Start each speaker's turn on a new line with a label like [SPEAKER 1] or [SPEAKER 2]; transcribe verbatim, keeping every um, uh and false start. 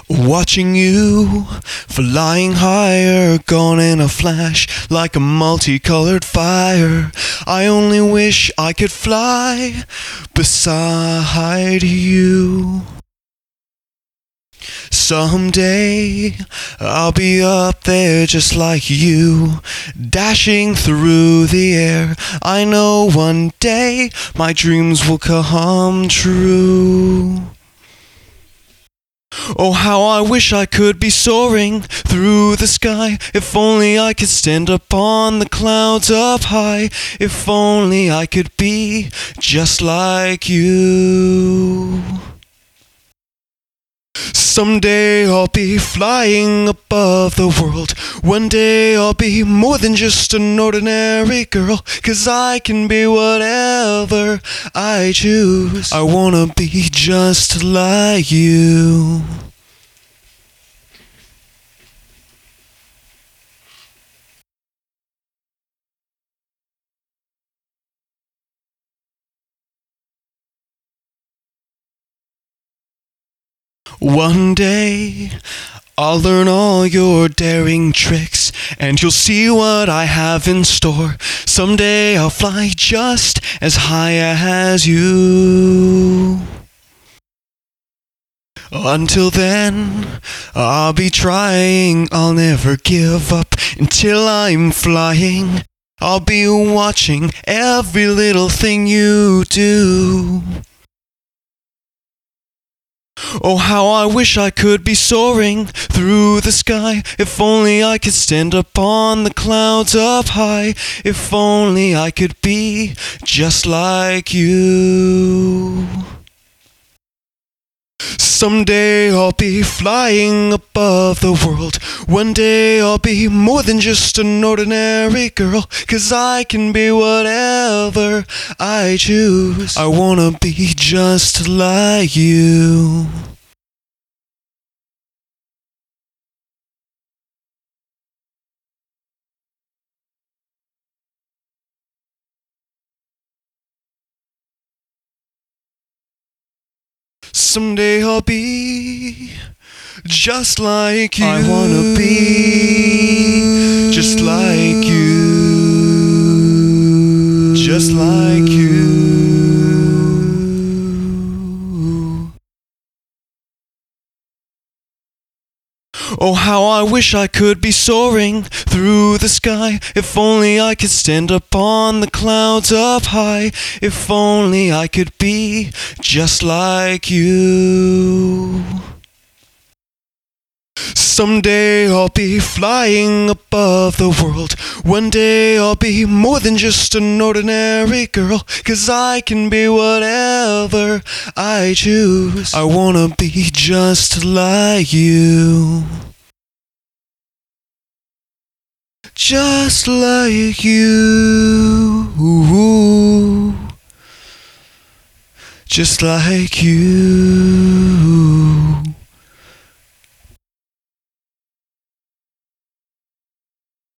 [SPEAKER 1] Watching you flying higher, gone in a flash like a multicolored fire. I only wish I could fly beside you. Someday I'll be up there just like you, dashing through the air. I know one day my dreams will come true. Oh, how I wish I could be soaring through the sky. If only I could stand up on the clouds up high. If only I could be just like you. Someday I'll be flying above the world. One day I'll be more than just an ordinary girl, 'cause I can be whatever I choose. I wanna be just like you. One day I'll learn all your daring tricks, and you'll see what I have in store. Someday I'll fly just as high as you. Until then, I'll be trying, I'll never give up until I'm flying. I'll be watching every little thing you do. Oh, how I wish I could be soaring through the sky. If only I could stand up on the clouds up high. If only I could be just like you. Someday I'll be flying above the world. One day I'll be more than just an ordinary girl, 'cause I can be whatever I choose. I wanna be just like you. Someday I'll be just like you. I wanna be just like you. Just like you. Oh, how I wish I could be soaring through the sky. If only I could stand up on the clouds up high. If only I could be just like you. Someday I'll be flying above the world. One day I'll be more than just an ordinary girl, 'cause I can be whatever I choose. I wanna be just like you. Just like you. Just like you.